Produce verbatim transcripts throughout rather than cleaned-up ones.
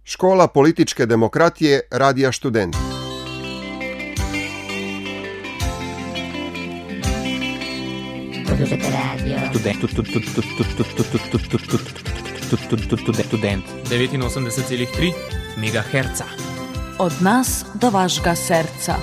Škola političke demokratije Radija Študent. Student devetinosemdeset zarez tri megaherca. Od nas do vašega srca.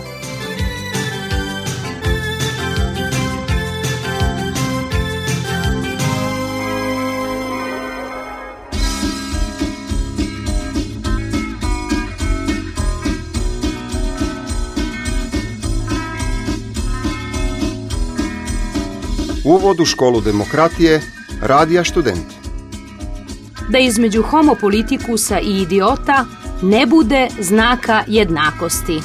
Uvod u školu demokratije Radija Študent. Da između homo politikusa i idiota ne bude znaka jednakosti.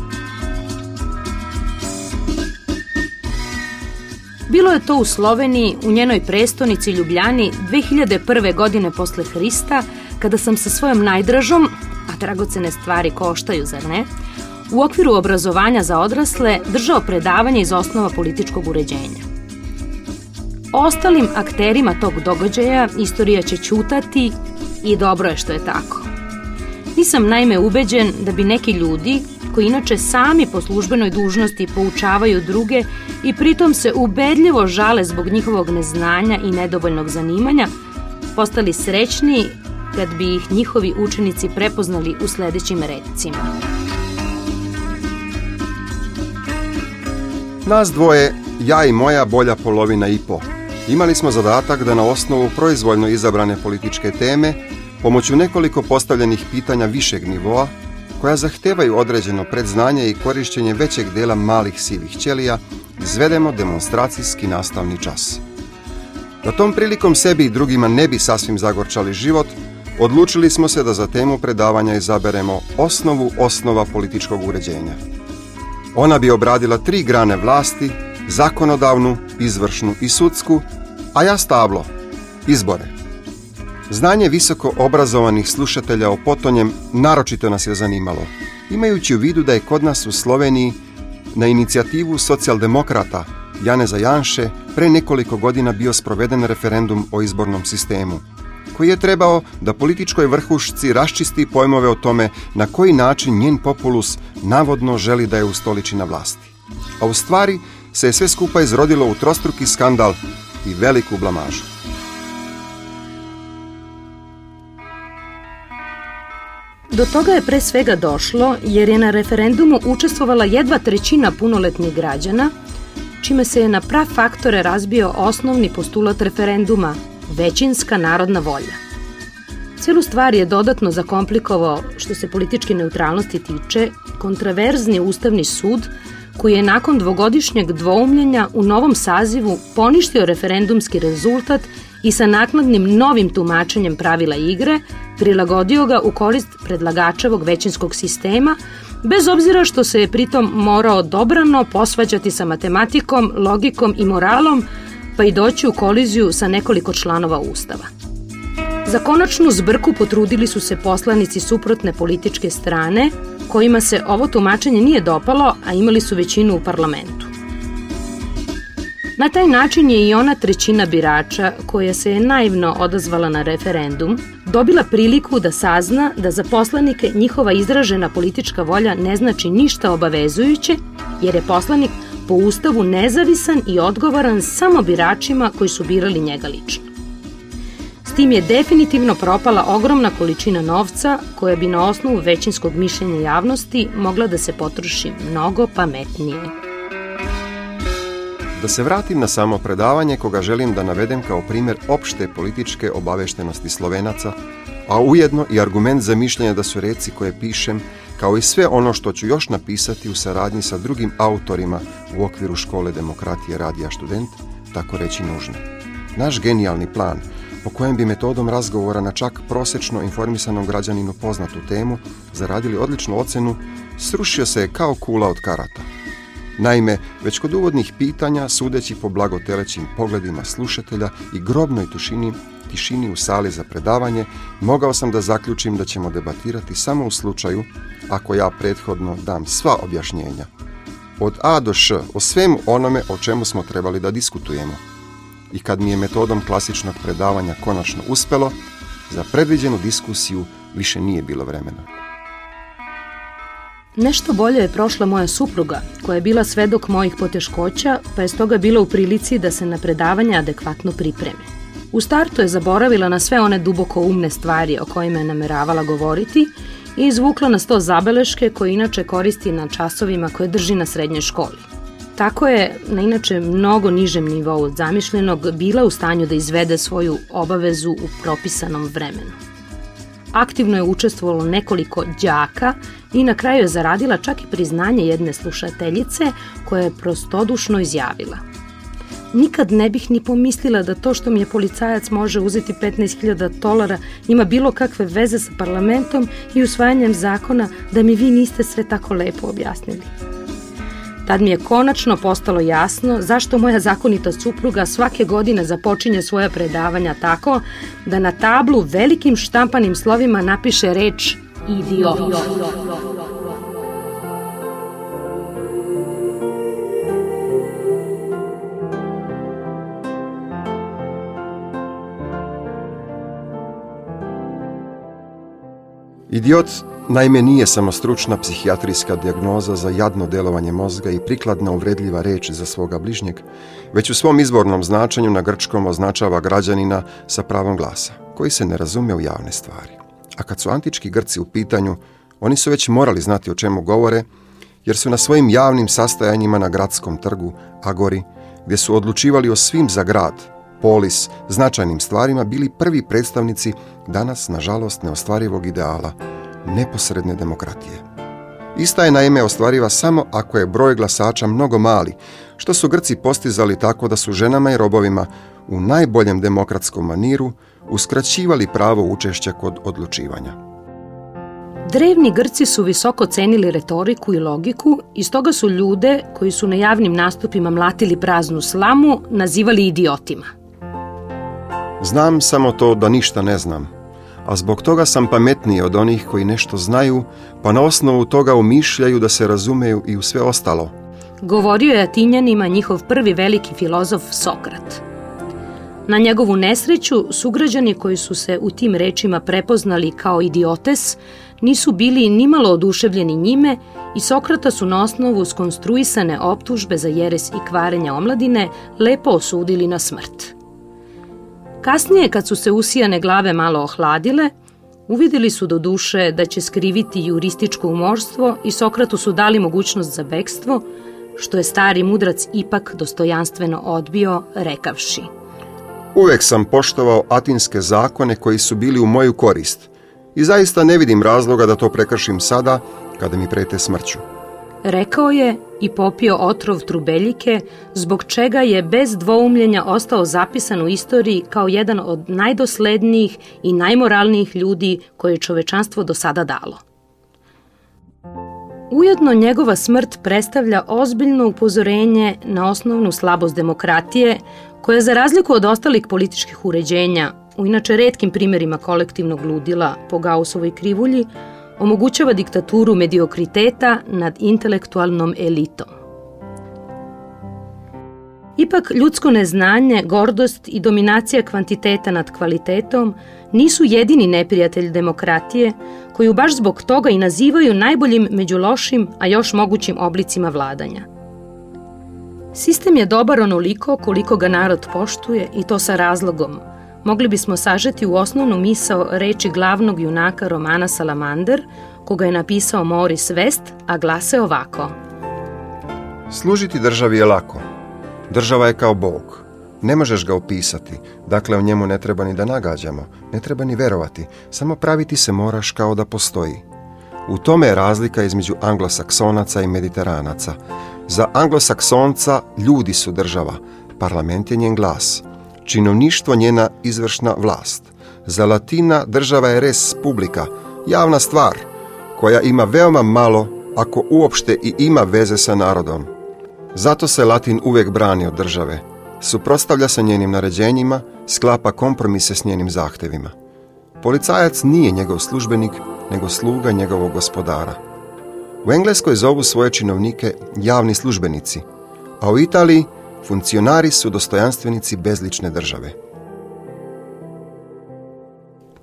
Bilo je to u Sloveniji, u njenoj prestonici Ljubljani, dve hiljade prve. godine posle Hrista, kada sam sa svojom najdražom, a dragocene stvari koštaju, zar ne, u okviru obrazovanja za odrasle držao predavanje iz osnova političkog uređenja. O ostalim akterima tog događaja istorija će ćutati i dobro je što je tako. Nisam naime ubeđen da bi neki ljudi, koji inače sami po službenoj dužnosti poučavaju druge i pritom se ubedljivo žale zbog njihovog neznanja i nedovoljnog zanimanja, postali srećniji kad bi ih njihovi učenici prepoznali u sledećim recima. Nas dvoje, ja i moja bolja polovina i po, imali smo zadatak da na osnovu proizvoljno izabrane političke teme, pomoću nekoliko postavljenih pitanja višeg nivoa, koja zahtevaju određeno predznanje i korišćenje većeg dela malih sivih ćelija, izvedemo demonstracijski nastavni čas. Da tom prilikom sebi i drugima ne bi sasvim zagorčali život, odlučili smo se da za temu predavanja izaberemo osnovu osnova političkog uređenja. Ona bi obradila tri grane vlasti, zakonodavnu, izvršnu i sudsku, a ja stablo, izbore. Znanje visoko obrazovanih slušatelja o potonjem naročito nas je zanimalo, imajući u vidu da je kod nas u Sloveniji na inicijativu socijaldemokrata Janeza Janše pre nekoliko godina bio sproveden referendum o izbornom sistemu, koji je trebao da političkoj vrhušci raščisti pojmove o tome na koji način njen populus navodno želi da je ustoliči na vlasti. A u stvari se je sve skupa izrodilo u trostruki skandal i veliku blamažu. Do toga je pre svega došlo jer je na referendumu učestvovala jedva trećina punoletnih građana, čime se je na prav faktore razbio osnovni postulat referenduma, većinska narodna volja. Celu stvar je dodatno zakomplikovao, što se političke neutralnosti tiče, kontraverzni Ustavni sud, koji je nakon dvogodišnjeg dvoumljenja u novom sazivu poništio referendumski rezultat i sa naknadnim novim tumačenjem pravila igre prilagodio ga u korist predlagačevog većinskog sistema, bez obzira što se je pritom morao dobrano posvađati sa matematikom, logikom i moralom, pa i doći u koliziju sa nekoliko članova Ustava. Za konačnu zbrku potrudili su se poslanici suprotne političke strane, kojima se ovo tumačenje nije dopalo, a imali su većinu u parlamentu. Na taj način je i ona trećina birača, koja se je naivno odazvala na referendum, dobila priliku da sazna da za poslanike njihova izražena politička volja ne znači ništa obavezujuće, jer je poslanik po Ustavu nezavisan i odgovoran samo biračima koji su birali njega lično. S tim je definitivno propala ogromna količina novca koja bi na osnovu većinskog mišljenja javnosti mogla da se potroši mnogo pametnije. Da se vratim na samo predavanje koga želim da navedem kao primjer opšte političke obaveštenosti Slovenaca, a ujedno i argument za mišljenje da su reci koje pišem, kao i sve ono što ću još napisati u saradnji sa drugim autorima u okviru škole demokratije Radija Študent, tako reći nužne. Naš genijalni plan, po kojem bi metodom razgovora na čak prosečno informisanom građaninu poznatu temu zaradili odličnu ocenu, srušio se je kao kula od karata. Naime, već kod uvodnih pitanja, sudeći po blagotelećim pogledima slušatelja i grobnoj tišini, tišini u sali za predavanje, mogao sam da zaključim da ćemo debatirati samo u slučaju ako ja prethodno dam sva objašnjenja. Od A do Š o svemu onome o čemu smo trebali da diskutujemo. I kad mi je metodom klasičnog predavanja konačno uspelo, za predviđenu diskusiju više nije bilo vremena. Nešto bolje je prošla moja supruga, koja je bila svedok mojih poteškoća, pa je stoga bila u prilici da se na predavanje adekvatno pripremi. U startu je zaboravila na sve one duboko umne stvari o kojima je nameravala govoriti i izvukla na sto zabeleške koje inače koristi na časovima koje drži na srednjoj školi. Tako je, na inače mnogo nižem nivou od zamišljenog, bila u stanju da izvede svoju obavezu u propisanom vremenu. Aktivno je učestvovalo nekoliko đaka i na kraju je zaradila čak i priznanje jedne slušateljice koja je prostodušno izjavila: nikad ne bih ni pomislila da to što mi je policajac može uzeti petnaest hiljada dolara ima bilo kakve veze sa parlamentom i usvajanjem zakona, da mi vi niste sve tako lepo objasnili. Tad mi je konačno postalo jasno zašto moja zakonita supruga svake godine započinje svoja predavanja tako da na tablu velikim štampanim slovima napiše reč idiot. Idiot naime nije samo stručna psihijatrijska dijagnoza za jadno delovanje mozga i prikladna uvredljiva reč za svoga bližnjeg, već u svom izvornom značenju na grčkom označava građanina sa pravom glasa, koji se ne razume u javne stvari. A kad su antički Grci u pitanju, oni su već morali znati o čemu govore, jer su na svojim javnim sastajanjima na gradskom trgu, agori, gdje su odlučivali o svim za grad, polis, značajnim stvarima, bili prvi predstavnici danas, nažalost, neostvarivog ideala, neposredne demokratije. Ista je naime ostvariva samo ako je broj glasača mnogo mali, što su Grci postizali tako da su ženama i robovima u najboljem demokratskom maniru uskraćivali pravo učešća kod odlučivanja. Drevni Grci su visoko cenili retoriku i logiku i stoga su ljude koji su na javnim nastupima mlatili praznu slamu nazivali idiotima. Znam samo to da ništa ne znam, a zbog toga sam pametniji od onih koji nešto znaju, pa na osnovu toga umišljaju da se razumeju i u sve ostalo. Govorio je Atinjanima njihov prvi veliki filozof Sokrat. Na njegovu nesreću, sugrađani koji su se u tim rečima prepoznali kao idiotes nisu bili nimalo oduševljeni njime i Sokrata su na osnovu skonstruisane optužbe za jeres i kvarenja omladine lepo osudili na smrt. Kasnije, kad su se usijane glave malo ohladile, uvidjeli su do duše da će skriviti jurističko umorstvo i Sokratu su dali mogućnost za bekstvo, što je stari mudrac ipak dostojanstveno odbio, rekavši: uvek sam poštovao atinske zakone koji su bili u moju korist i zaista ne vidim razloga da to prekršim sada kada mi prete smrću. Rekao je i popio otrov trubeljike, zbog čega je bez dvoumljenja ostao zapisan u istoriji kao jedan od najdoslednijih i najmoralnijih ljudi koje je čovečanstvo do sada dalo. Ujedno njegova smrt predstavlja ozbiljno upozorenje na osnovnu slabost demokratije, koja za razliku od ostalih političkih uređenja, u inače retkim primjerima kolektivnog ludila po Gaussovoj krivulji, omogućava diktaturu mediokriteta nad intelektualnom elitom. Ipak ljudsko neznanje, gordost i dominacija kvantiteta nad kvalitetom nisu jedini neprijatelj demokratije, koju baš zbog toga i nazivaju najboljim među lošim, a još mogućim oblicima vladanja. Sistem je dobar onoliko koliko ga narod poštuje, i to sa razlogom. Mogli bismo sažeti u osnovnu misao reči glavnog junaka romana Salamander, koga je napisao Maurice West, a glase ovako: služiti državi je lako. Država je kao Bog. Ne možeš ga opisati, dakle o njemu ne treba ni da nagađamo, ne treba ni verovati, samo praviti se moraš kao da postoji. U tome je razlika između anglosaksonaca i mediteranaca. Za anglosaksonca ljudi su država, parlament je njen glas, činovništvo njena izvršna vlast. Za Latina država je res publica, javna stvar, koja ima veoma malo, ako uopšte i ima veze sa narodom. Zato se Latin uvijek brani od države, suprotstavlja se njenim naređenjima, sklapa kompromise s njenim zahtevima. Policajac nije njegov službenik, nego sluga njegovog gospodara. U Engleskoj zovu svoje činovnike javni službenici, a u Italiji funkcionari su dostojanstvenici bezlične države.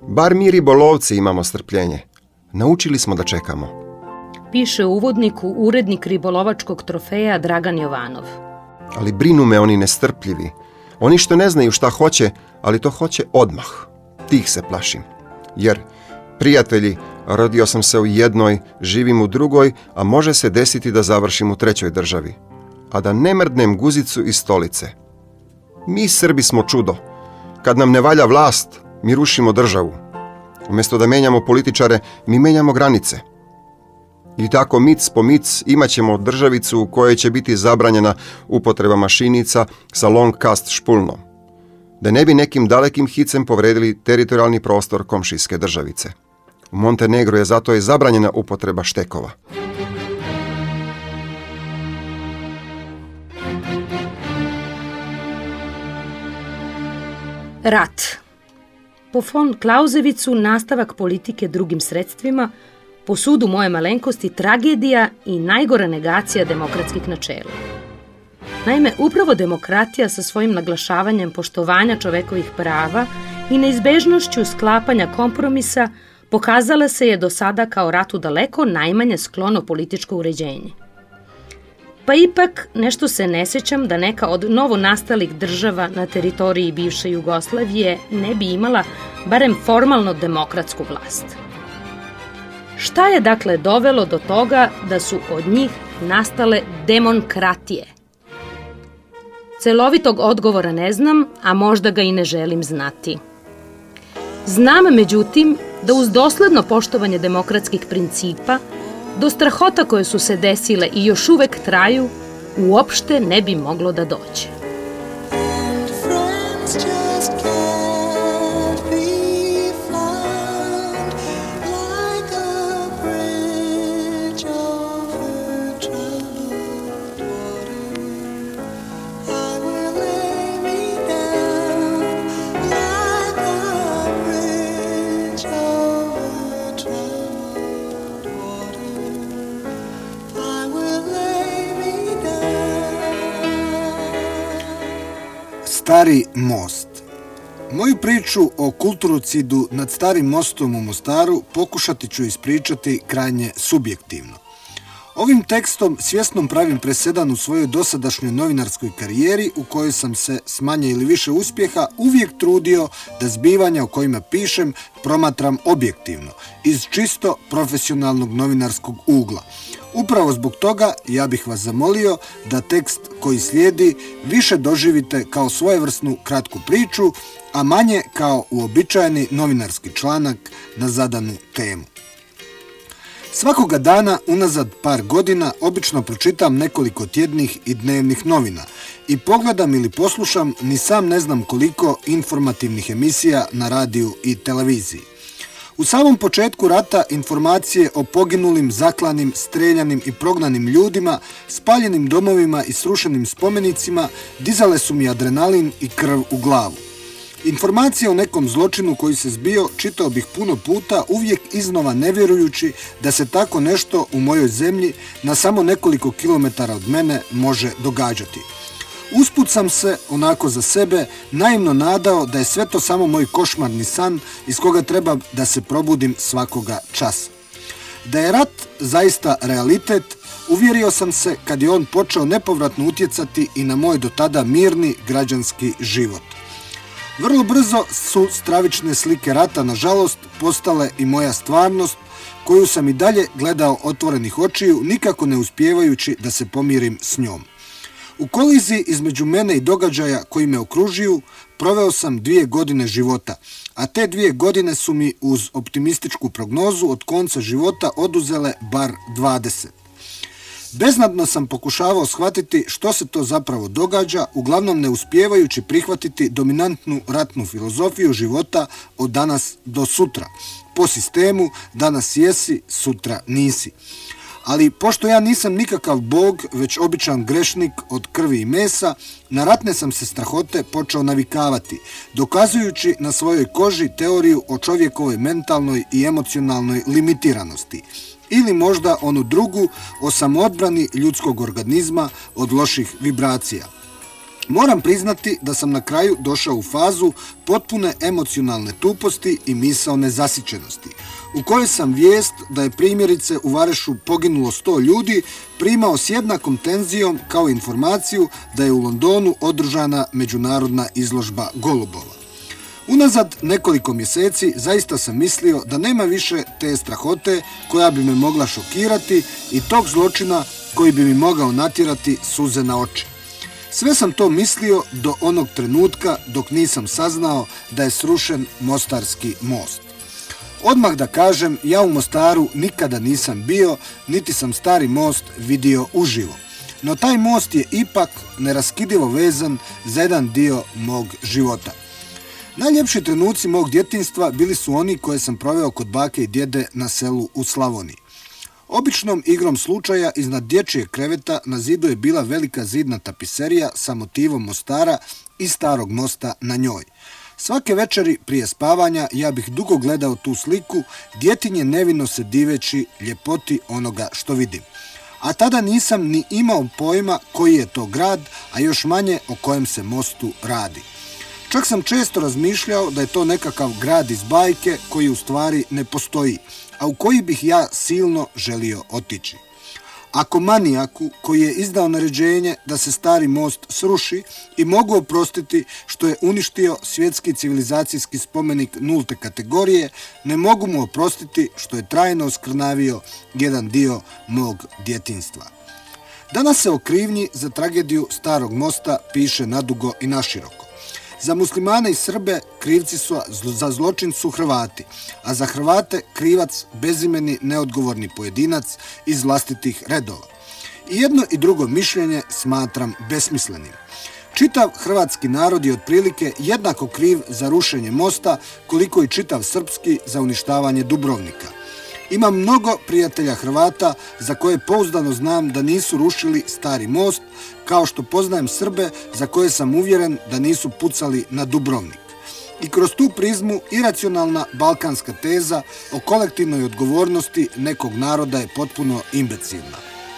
Bar mi ribolovci imamo strpljenje. Naučili smo da čekamo. Piše u uvodniku urednik ribolovačkog trofeja Dragan Jovanov. Ali brinu me oni nestrpljivi. Oni što ne znaju šta hoće, ali to hoće odmah. Tih se plašim. Jer, prijatelji, rodio sam se u jednoj, živim u drugoj, a može se desiti da završim u trećoj državi. A da ne mrdnem guzicu iz stolice. Mi Srbi smo čudo. Kad nam ne valja vlast, mi rušimo državu. Umjesto da menjamo političare, mi menjamo granice. I tako mic po mic imat ćemo državicu u kojoj će biti zabranjena upotreba mašinica sa long cast špulnom. Da ne bi nekim dalekim hicem povredili teritorijalni prostor komšijske državice. U Montenegru je zato i zabranjena upotreba štekova. Rat. Po von Clausewitzu nastavak politike drugim sredstvima, po sudu moje malenkosti tragedija i najgora negacija demokratskih načela. Naime, upravo demokratija sa svojim naglašavanjem poštovanja čovekovih prava i neizbežnošću sklapanja kompromisa pokazala se je do sada kao ratu daleko najmanje sklono političko uređenje. Pa ipak nešto se ne sjećam da neka od novonastalih država na teritoriji bivše Jugoslavije ne bi imala barem formalno demokratsku vlast. Šta je dakle dovelo do toga da su od njih nastale demokratije? Celovitog odgovora ne znam, a možda ga i ne želim znati. Znam, međutim, da uz dosledno poštovanje demokratskih principa, do strahota koje su se desile i još uvek traju, uopšte ne bi moglo da dođe. Stari most. Moju priču o kulturocidu nad Starim mostom u Mostaru pokušati ću ispričati krajnje subjektivno. Ovim tekstom svjesno pravim presedan u svojoj dosadašnjoj novinarskoj karijeri u kojoj sam se s manje ili više uspjeha uvijek trudio da zbivanja o kojima pišem promatram objektivno, iz čisto profesionalnog novinarskog ugla. Upravo zbog toga ja bih vas zamolio da tekst koji slijedi više doživite kao svojevrsnu kratku priču, a manje kao uobičajeni novinarski članak na zadanu temu. Svakoga dana, unazad par godina, obično pročitam nekoliko tjednih i dnevnih novina i pogledam ili poslušam ni sam ne znam koliko informativnih emisija na radiju i televiziji. U samom početku rata informacije o poginulim, zaklanim, streljanim i prognanim ljudima, spaljenim domovima i srušenim spomenicima dizale su mi adrenalin i krv u glavu. Informacije o nekom zločinu koji se zbio čitao bih puno puta, uvijek iznova ne vjerujući da se tako nešto u mojoj zemlji na samo nekoliko kilometara od mene može događati. Usput sam se, onako za sebe, naivno nadao da je sve to samo moj košmarni san iz koga treba da se probudim svakoga časa. Da je rat zaista realitet, uvjerio sam se kad je on počeo nepovratno utjecati i na moj do tada mirni građanski život. Vrlo brzo su stravične slike rata, nažalost, postale i moja stvarnost, koju sam i dalje gledao otvorenih očiju, nikako ne uspijevajući da se pomirim s njom. U koliziji između mene i događaja koji me okružuju proveo sam dvije godine života, a te dvije godine su mi uz optimističku prognozu od konca života oduzele bar dvadeset. Beznadno sam pokušavao shvatiti što se to zapravo događa, uglavnom ne uspijevajući prihvatiti dominantnu ratnu filozofiju života od danas do sutra. Po sistemu danas jesi, sutra nisi. Ali pošto ja nisam nikakav bog, već običan grešnik od krvi i mesa, na ratne sam se strahote počeo navikavati, dokazujući na svojoj koži teoriju o čovjekovoj mentalnoj i emocionalnoj limitiranosti. Ili možda onu drugu o samoodbrani ljudskog organizma od loših vibracija. Moram priznati da sam na kraju došao u fazu potpune emocionalne tuposti i misaone zasićenosti, u kojoj sam vijest da je primjerice u Varešu poginulo sto ljudi primao s jednakom tenzijom kao informaciju da je u Londonu održana međunarodna izložba golubova. Unazad nekoliko mjeseci zaista sam mislio da nema više te strahote koja bi me mogla šokirati i tog zločina koji bi mi mogao natjerati suze na oči. Sve sam to mislio do onog trenutka dok nisam saznao da je srušen Mostarski most. Odmah da kažem, ja u Mostaru nikada nisam bio, niti sam Stari most vidio uživo. No taj most je ipak neraskidivo vezan za jedan dio mog života. Najljepši trenuci mog djetinjstva bili su oni koje sam proveo kod bake i djede na selu u Slavoniji. Običnom igrom slučaja iznad dječjeg kreveta na zidu je bila velika zidna tapiserija sa motivom Mostara i Starog mosta na njoj. Svake večeri prije spavanja ja bih dugo gledao tu sliku, djetinje nevino se diveći ljepoti onoga što vidim. A tada nisam ni imao pojma koji je to grad, a još manje o kojem se mostu radi. Čak sam često razmišljao da je to nekakav grad iz bajke koji u stvari ne postoji, a u koji bih ja silno želio otići. Ako manijaku koji je izdao naređenje da se Stari most sruši i mogu oprostiti što je uništio svjetski civilizacijski spomenik nulte kategorije, ne mogu mu oprostiti što je trajno oskrnavio jedan dio mog djetinjstva. Danas se o krivnji za tragediju Starog mosta piše nadugo i naširoko. Za muslimane i Srbe krivci su za zločin su Hrvati, a za Hrvate krivac bezimeni neodgovorni pojedinac iz vlastitih redova. I jedno i drugo mišljenje smatram besmislenim. Čitav hrvatski narod je otprilike jednako kriv za rušenje mosta koliko i čitav srpski za uništavanje Dubrovnika. Imam mnogo prijatelja Hrvata za koje pouzdano znam da nisu rušili Stari most, kao što poznajem Srbe za koje sam uvjeren da nisu pucali na Dubrovnik. I kroz tu prizmu iracionalna balkanska teza o kolektivnoj odgovornosti nekog naroda je potpuno imbecilna.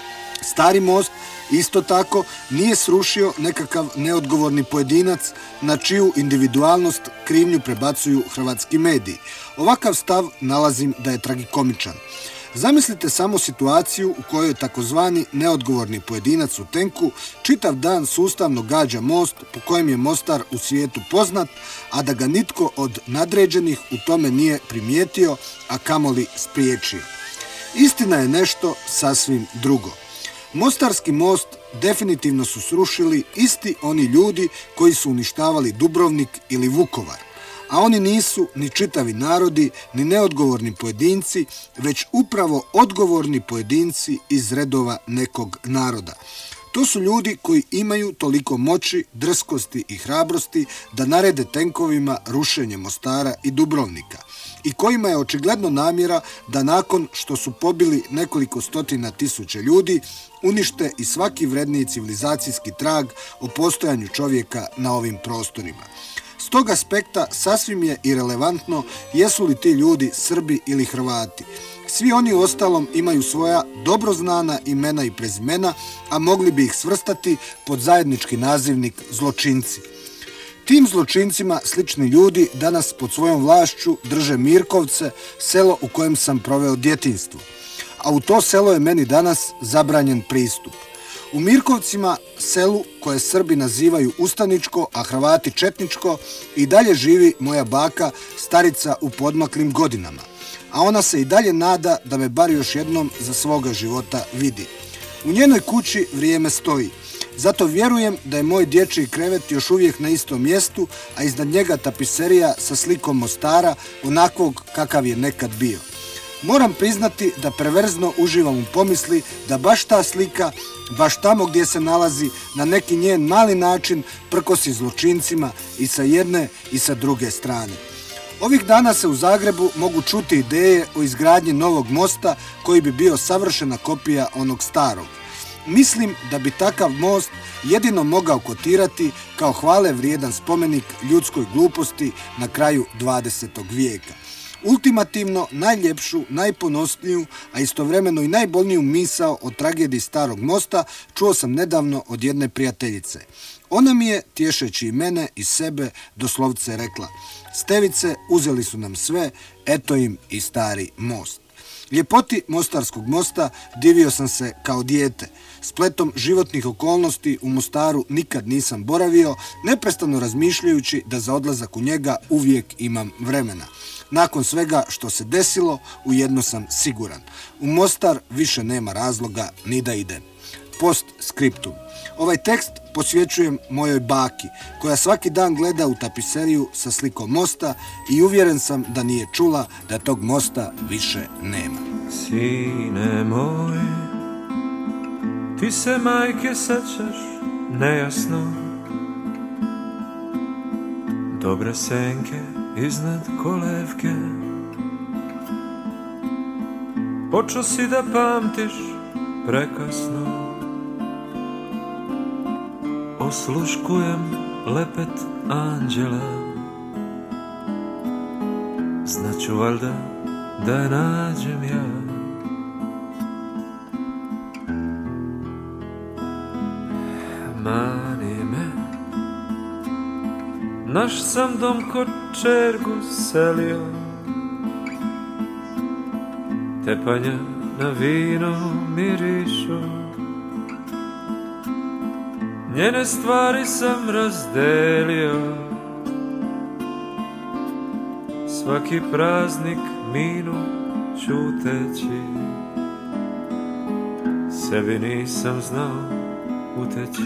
Stari most isto tako nije srušio nekakav neodgovorni pojedinac na čiju individualnost krivnju prebacuju hrvatski mediji. Ovakav stav nalazim da je tragikomičan. Zamislite samo situaciju u kojoj takozvani neodgovorni pojedinac u tenku čitav dan sustavno gađa most po kojem je Mostar u svijetu poznat, a da ga nitko od nadređenih u tome nije primijetio, a kamoli spriječio. Istina je nešto sasvim drugo. Mostarski most definitivno su srušili isti oni ljudi koji su uništavali Dubrovnik ili Vukovar, a oni nisu ni čitavi narodi, ni neodgovorni pojedinci, već upravo odgovorni pojedinci iz redova nekog naroda. To su ljudi koji imaju toliko moći, drskosti i hrabrosti da narede tenkovima rušenje Mostara i Dubrovnika i kojima je očigledno namjera da nakon što su pobili nekoliko stotina tisuća ljudi, unište i svaki vredniji civilizacijski trag o postojanju čovjeka na ovim prostorima. S tog aspekta sasvim je irelevantno jesu li ti ljudi Srbi ili Hrvati. Svi oni u ostalom imaju svoja dobro znana imena i prezimena, a mogli bi ih svrstati pod zajednički nazivnik zločinci. Tim zločincima slični ljudi danas pod svojom vlašću drže Mirkovce, selo u kojem sam proveo djetinjstvo. A u to selo je meni danas zabranjen pristup. U Mirkovcima, selu koje Srbi nazivaju ustaničko, a Hrvati četničko, i dalje živi moja baka, starica u podmaklim godinama. A ona se i dalje nada da me bar još jednom za svoga života vidi. U njenoj kući vrijeme stoji. Zato vjerujem da je moj dječji krevet još uvijek na istom mjestu, a iznad njega tapiserija sa slikom Mostara, onakvog kakav je nekad bio. Moram priznati da perverzno uživam u pomisli da baš ta slika, baš tamo gdje se nalazi, na neki njen mali način prkosi zločincima i sa jedne i sa druge strane. Ovih dana se u Zagrebu mogu čuti ideje o izgradnji novog mosta koji bi bio savršena kopija onog starog. Mislim da bi takav most jedino mogao kotirati kao hvale vrijedan spomenik ljudskoj gluposti na kraju dvadesetog vijeka. Ultimativno najljepšu, najponosniju, a istovremeno i najbolniju misao o tragediji Starog mosta čuo sam nedavno od jedne prijateljice. Ona mi je, tješeći i mene i sebe, doslovce rekla: Stevice, uzeli su nam sve, eto im i stari most. Ljepoti Mostarskog mosta divio sam se kao dijete. Spletom životnih okolnosti u Mostaru nikad nisam boravio, neprestano razmišljajući da za odlazak u njega uvijek imam vremena. Nakon svega što se desilo, ujedno sam siguran. U Mostar više nema razloga ni da idem. Post scriptum. Ovaj tekst posvećujem mojoj baki, koja svaki dan gleda u tapiseriju sa slikom mosta i uvjeren sam da nije čula da tog mosta više nema. Sine moj, ti se majke sećaš nejasno, dobre senke iznad kolevke. Počeo si da pamtiš prekasno, osluškujem lepet anđela. Znaću valjda da je nađem ja. Mani me, naš sam dom ko čergu selio, tepanja na vino mirišu, njene stvari sam razdelio, svaki praznik minu čuteći, sebi nisam znao uteći.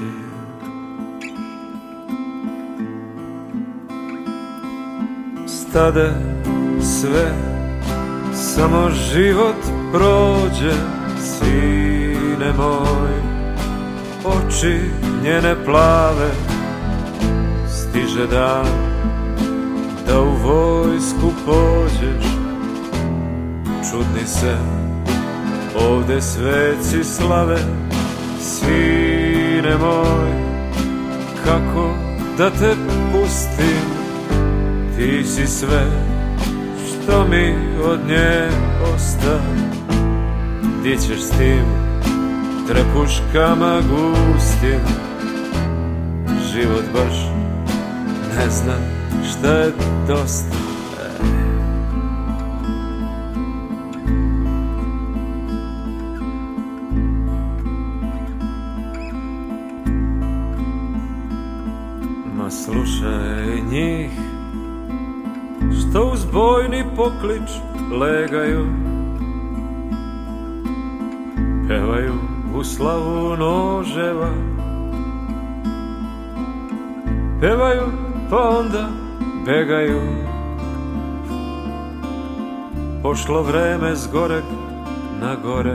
Stade sve, samo život prođe, sine moj, oči njene plave, stiže dan da u vojsku pođeš. Čudni se ovde sveci slave, sine moj, kako da te pustim, ti si sve što mi od nje osta. Di ćeš s tim trepuškama gustim, život baš ne zna šta je dosta. Ma slušaj njih, što uz bojni poklič legaju, pevaju u slavu noževa, pevaju pa onda begaju. Pošlo vreme s goreg na gore,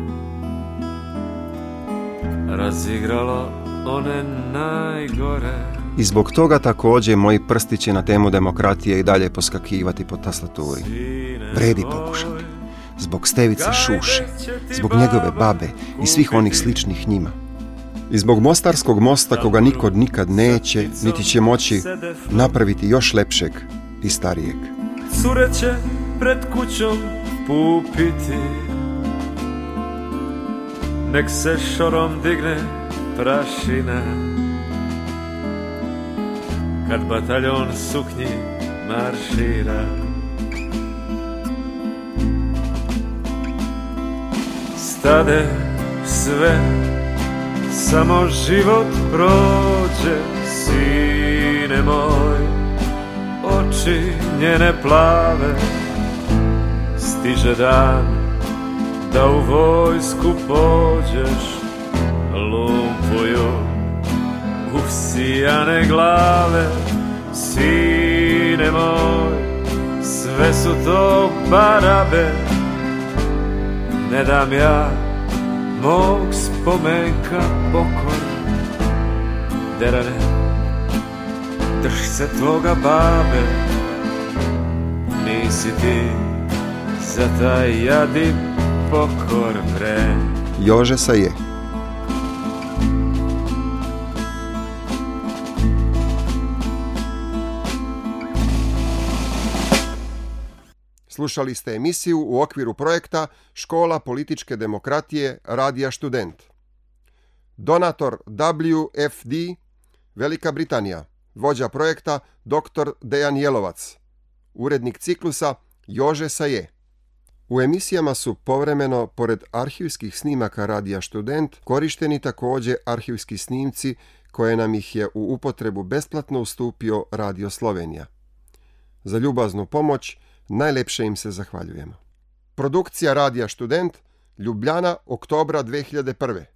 razigralo one najgore. I zbog toga također moji prsti će na temu demokratije i dalje poskakivati po tastaturi. Vredi pokušati. Zbog Stevice Šuše, zbog njegove babe i svih onih sličnih njima. I zbog Mostarskog mosta koga niko nikad neće, niti će moći napraviti još lepšeg i starijeg. Cure će pred kućom pupiti, nek se šorom digne prašina, kad bataljon suknji maršira. Stade sve, samo život prođe, sine moj, oči njene plave, stiže dan da u vojsku pođeš. Lumpuju usijane glave, sine moj, sve su to barabe. Ne dam ja mog spomenka pokor, derane, drži se tvoga babe, nisi ti za taj jadi pokor bre. Jože sa je. Slušali ste emisiju u okviru projekta Škola političke demokratije Radija Student. Donator W F D Velika Britanija, vođa projekta doktor Dejan Jelovac, urednik ciklusa Jože Saje. U emisijama su povremeno, pored arhivskih snimaka Radija Student, korišteni također arhivski snimci koje nam ih je u upotrebu besplatno ustupio Radio Slovenija. Za ljubaznu pomoć najlepše im se zahvaljujemo. Produkcija Radija Student, Ljubljana, oktobra dve hiljade prve.